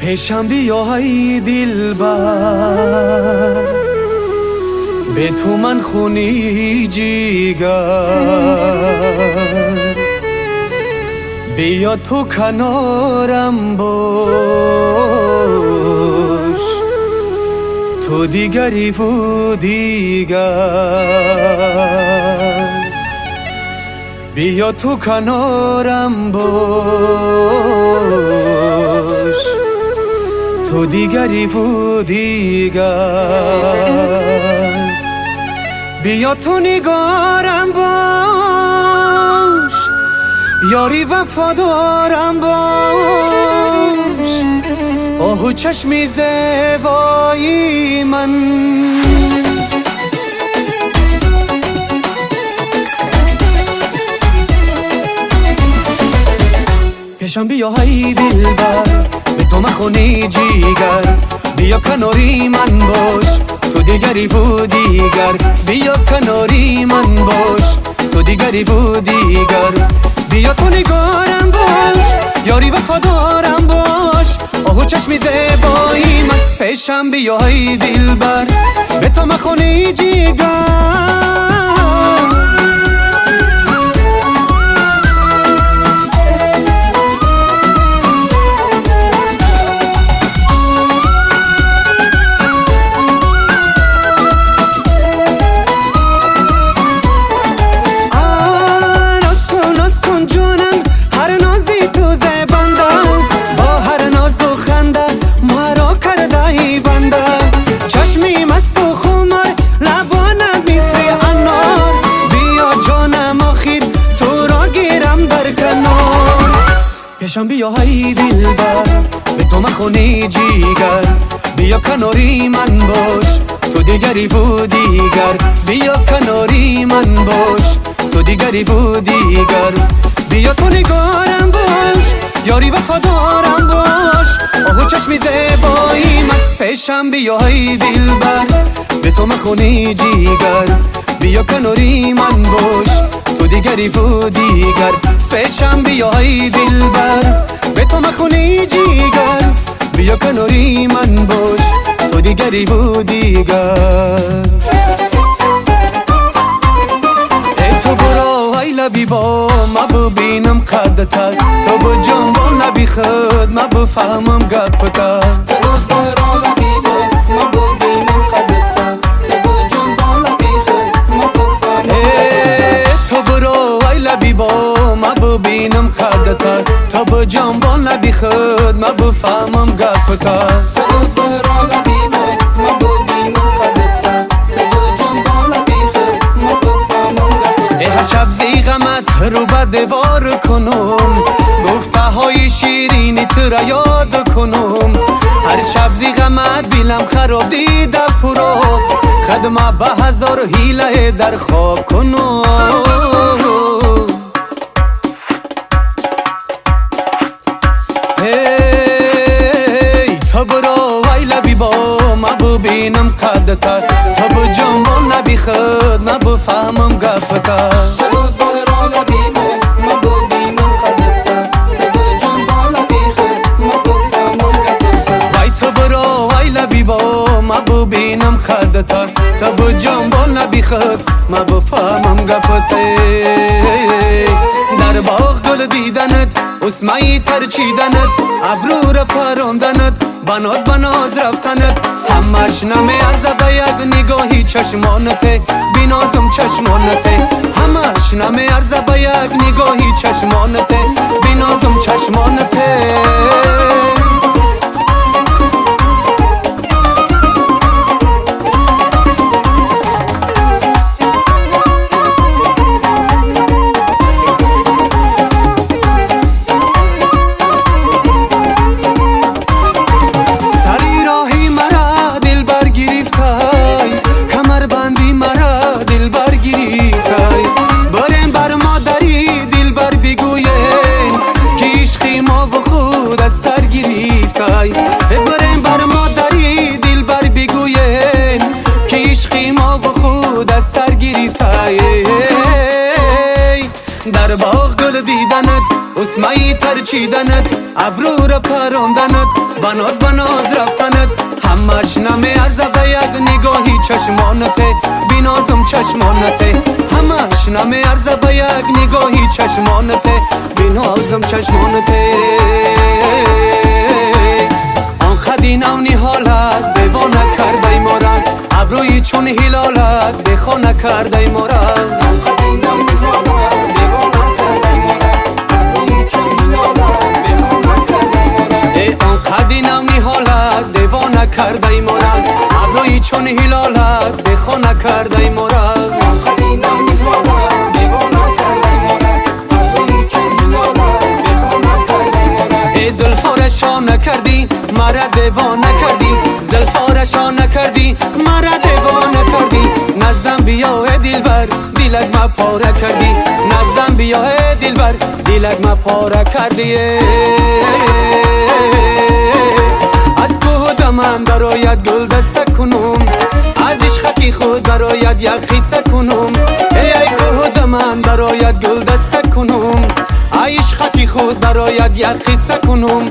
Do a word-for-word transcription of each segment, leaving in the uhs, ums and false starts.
پیشم بیای دلبر، به تو من خونی جیگر، بیا تو کنارم باش، تو دیگری و دیگر، بیا تو کنارم باش، تو دیگری و دیگر، بیا تو نگارم باش، یاری وفادارم باش، آهو چشمی زیبایی من. پیشم بیا های دلبر، به تو مخونی جیگر، بیا کناری من باش، تو دیگری و دیگر، بیا کناری من باش، تو دیگری و دیگر، بیا تو نگارم باش، یاری وفادارم باش، آهو چشمی زیبایی من. پیشم بیا های دلبر، به تو مخونی جیگر. پیشم بیا های دلبر، به تو مخونی جیگر، بیا کناری من باش، تو دیگری و دیگر، بیا کناری من باش، تو دیگری و دیگر، بیا تو نگارم باش، یاری وفادارم باش، آهو چشمی زیبایی من. پیشم بیا های دلبر، به تو مخونی جیگر، بیا کناری من باش، تو دیگری و دیگر، پیشم بیای دلبر، به تو مخونی جیگر، بیا کناری من باش، تو دیگری و دیگر. ای تو برو ای لبی با ما ببینم قدتا، تو با جنبان لبی خود ما بفهمم گپتا، با ما ببینم خدتا، تا با جنبان لبی خود ما بفهمم گپتا، ای هر شب زیغمت رو به دیوار کنم، گفته های شیرینی تو را یاد کنم، هر شب زیغمت دلم خراب دیده پرو، خدمه به هزار حیله در خواب کنم. ای تا برو وای لبی با ما ببینم قدتا، تا با جنبان لبی خود ما بفهمم گپتا، وای تا برو وای لبی با ما ببینم قدتا، تا با جنبان لبی خود ما بفهمم گپتا. در باغ گل دیدنت، اسمایی ترچیدنت، ابرو را پراندنت، بناز بناز رفتنت، همش نمی ارزه یک نگاهی چشمانته، بینازم چشمانته، همش نمی ارزه یک نگاهی چشمانته، بینازم چشمانته. بریم بر مادری دل بر بگوین که عشقی ما و خود از سر گرفته، در باغ گل دیدنت تسمه‌ای ترچیدنت، ابرو را پراندنت، بناز بناز رفتنت، همش نمیارزه به یک نگاهی چشمانته، بینازم چشمانته، همش نمیارزه به یک نگاهی چشمانته، بینازم چشمانته. آن خدی نونی حالت دیوانه کرده مارم، ابروی چون هلالت بخانه کرده مارم. خدی نونی حالت دیوانه کرده مارد، ابروی چون هلالت بخانه کرده مارد. ای زلفارشا نکردی مرا دیوانه کردی، زلفارشا نکردی مرا دیوانه کردی. نزدم بیا ای دلبر دلک ما پاره کردی، نزدم بیا ای دلبر دلک ما پاره کردی. من برایت گل دسته کنم، از عشقی خود برایت یک خیسه کنم. ای ای خود من برایت گل دسته کنم، ای عشقی خود برایت یک خیسه کنم.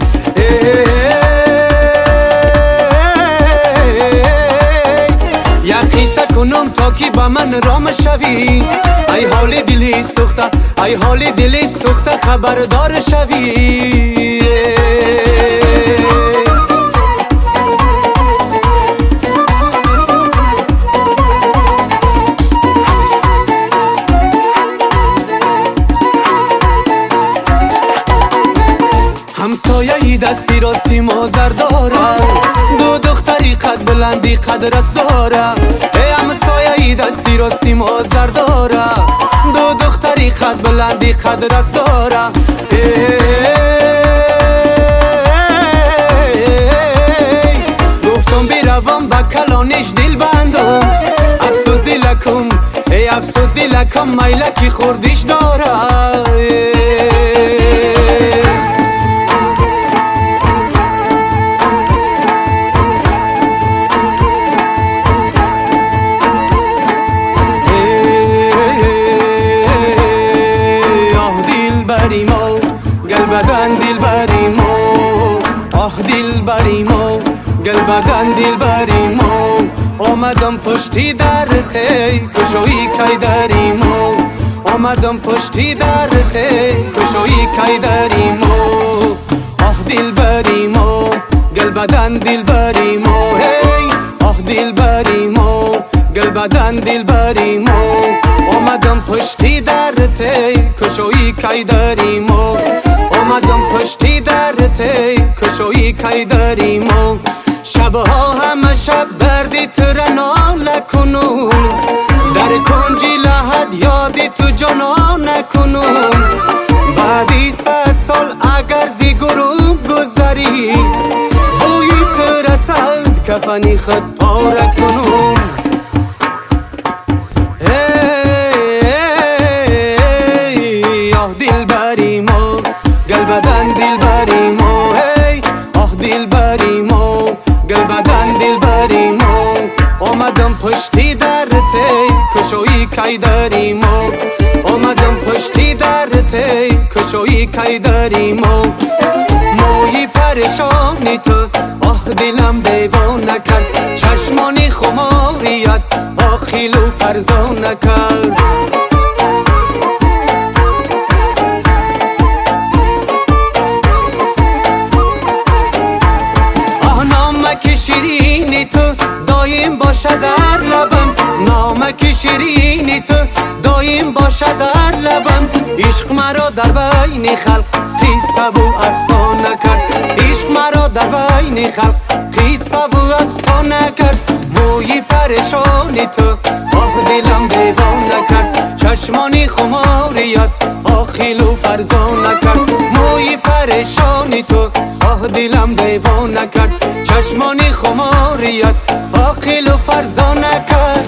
یک خیسه کنم تا که با من رام شوی، ای حال دلی سوخته، ای حال دلی سوخته خبردار شوی. همسایه دستی راستی مازر داره، دو دختری قد بلندی قد رست داره. ای همسایه دستی راستی مازر داره، دو دختری قد بلندی قد رست داره. گفتم بیروم با کلانش دل بندم، افسوس دلکم ای افسوس دلکم میلکی خوردیش داره. بدن دل بریمو، آه دل بریمو، گل بدن دل بریمو. آمدم پشتی درته کشویی کی دریمو، آمدم پشتی درته کشویی کی دریمو. آه دل بریمو، گل بدن دل بریمو، هی آه دل بریمو، گل بدن دل بریمو. آمدم پشتی درته کشویی کی دریمو، آمدم پشتی درته کشویی کی دریمو. شبها همه شب دردی تو را ناله کنم، در کنجی لحد یادی تو جانا نکنم. بعدی صد سال اگر زی گروب گذری، بوی تو رسد کفنی خود پاره کنم. دل بریمو، گل بدن دل بریمو، هی آه دل بریمو، گل بدن دل بریمو. آمدم پشتی درته کشویی کی دریمو، آمدم پشتی درته کشویی کی دریمو. مویی پریشانی تو آه دلم دیوانه کرد، چشمانی خماریت آخیل و فرزانه کرد. نامک شیرینی تو دایم باشه در لبم، نامک شیرینی تو دایم باشه در لبم. عشق مرا در بین خلق قصه و افسانه کرد، عشق مرا در بین خلق قصه و افسانه کرد. موی پریشانی تو آه دلم دیوانه کرد، چشمانی خماریت آخیل و فرزانه کرد. موی پریشانی تو آه دلم دیوانه کرد، چشمانی خماریت آخیل و فرزانه کرد.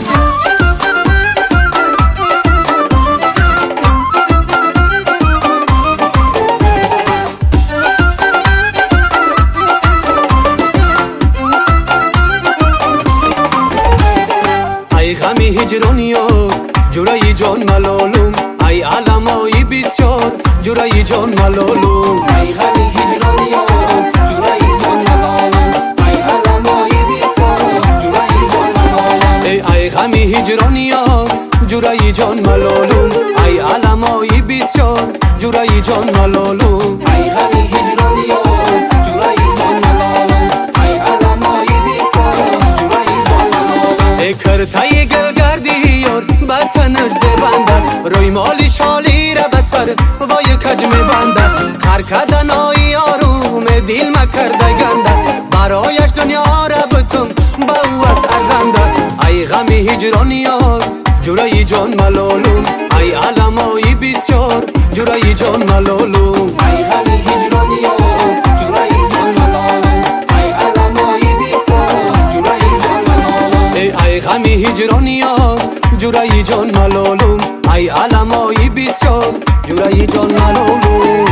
ای غمی هجرانیو جورای جان ملالم، ای علمای بسیار جورایی جان ملالو ای غمی هجرانی یار جورایی جان ملالو ای علمای بیسار جورایی جان ملالو ای ای غمی هجرانی یار جورایی جان ملالو ای علمای بیسار جورایی جان ملالو ای غمی هجرانی یار جورایی جان ملالو ای علمای بیسار جورایی جان ملالو ای کرتای گل گردی یار بطنش زبنده روی مالی شالی را بسر وای کج می بنده کرکدن آی آروم دیل مکرده گنده برایش دنیا را بتم با او از ارزنده ای غمی هجرانی یار جورایی جان ملالو ای علمای بسیار جورایی جان ملالو ای غمی هجرانی یار جورایی جان ملالو ای علمای بیسار جورایی جان ملالو ای ای غمی هجرانی یار جورایی جان ملالو ای علمای بسیار جورایی جان ملالو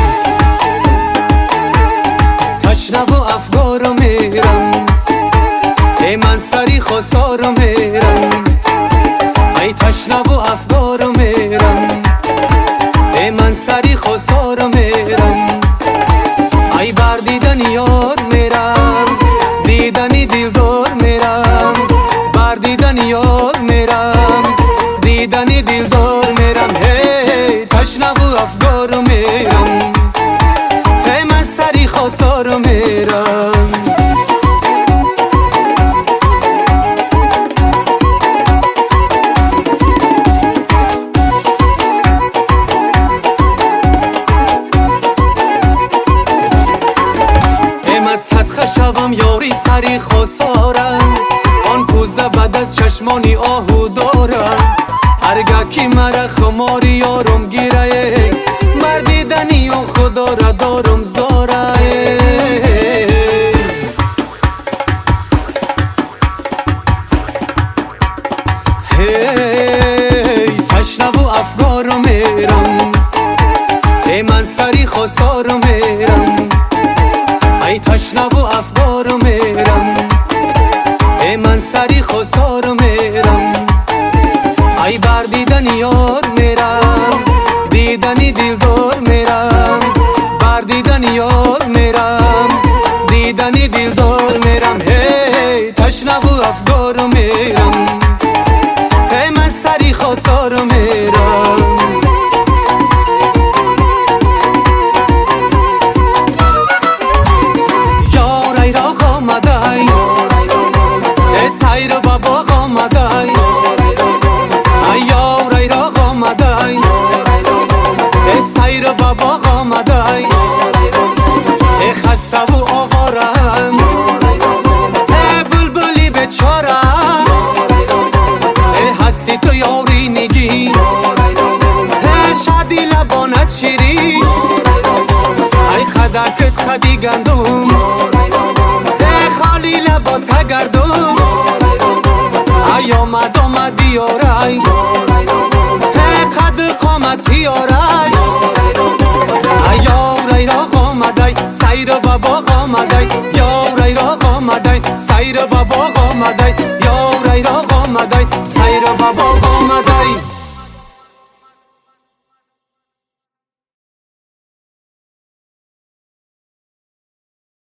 تشنه و افگارو میرم ای من سری خسارو میرم ای تشنه و افگارو میرم ای من سری خسارو میرم ای بر دیدن یار میرم دیدنی دلدار میرم بر دیدن یار میرم دیدنی دلدار میرم هی تشنه و افگارو میرم ای من سری خسارو میرم شوم یاری سری خسارم آن کوزه بعد از چشمانی آهو دارم هرگاه کی مرا خماری یارم گیره مردیدنی و خدا را دارم زاره هی تشنه و افگارو میرم ای من سری خسارو میرم ای تشنه و افگارو میرم ای من سری خسارو میرم ای بر دیدن یار میرم دیدنی دلدار میرم بر دیدن یار میرم دیدنی دلدار میرم هی تشنه و افگارو میرم ای من سری خسارو میرم سیر و باغ آمده ای یار ای راغ آمده ای سیر و باغ آمده ای خسته و آوارم بلبلی بیچارم هستی تو یاری نگی شادی لبانت شیری ای خدکت خدی گندم خالی لبات گردم ای آمد آمدی یارای قد قامتی یارای ای یارای راغ آمدی سیر و باغ آمدی یارای راغ آمدی سیر و باغ آمدی یارای راغ آمدی سیر و باغ آمدی